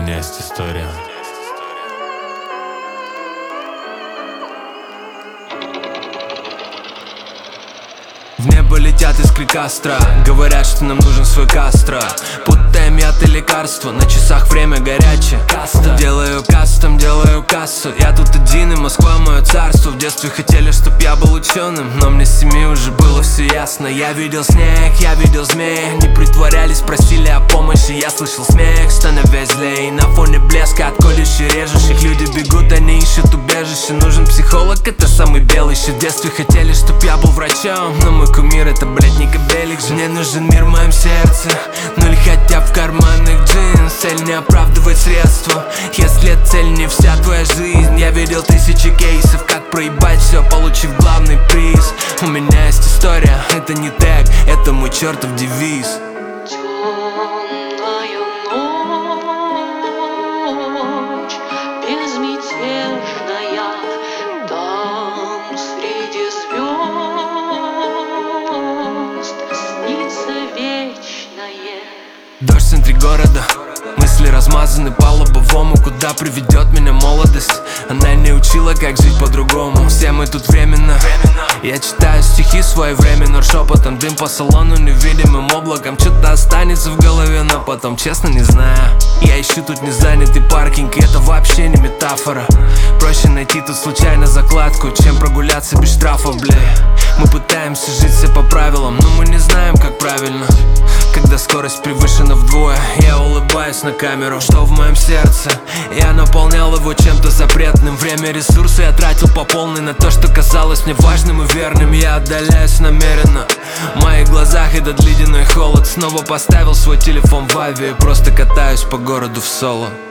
меня есть история. В небо летят искры Кастро, говорят, что нам нужен свой Кастро. Путаем яд и лекарства, на часах время горячее. Делаю кастом, делаю кассу. Я тут один, и Москва мое царство. В детстве хотели, чтоб я был ученым, но мне с 7 уже было все ясно. Я видел снег, я видел змей. Не притворялись, просили о помощи. Я слышал смех, становясь злей. На фоне блеска от колющих режущих люди бегут, они ищут убежище. Нужен психолог, это самый белый щит. В детстве хотели, чтоб я был врачом, но мой кумир это, блядь, не кабелик же. Мне нужен мир в моем сердце, нуль хотя в карманных джинс. Цель не оправдывает средства, если цель не вся твоя жизнь. Я видел тысячи кейсов, как проебать все, получив главный приз. У меня есть история, это не тег, это мой чертов девиз. Темная ночь, безмятежная, там среди звезд снится вечное. Дождь в центре города, мысли размазаны по лобовому. Куда приведет меня молодость? Она не учила, как жить по-другому. Все мы тут временно. Я читаю стихи своевременно, шепотом дым по салону невидимым облаком. Что-то останется в голове, но потом честно не знаю. Я ищу тут незанятый паркинг, и это вообще не метафора. Проще найти тут случайно закладку, чем прогуляться без штрафов, бля. Мы пытаемся жить все по правилам, но мы не знаем, как правильно. Когда скорость превышена вдвое, я улыбаюсь на камеру. Что в моем сердце? Я наполнял его чем-то запретным. Время, ресурсы я тратил по полной на то, что казалось мне важным и верным. Я отдаляюсь намеренно, в моих глазах этот ледяной холод. Снова поставил свой телефон в авиа и просто катаюсь по городу в соло.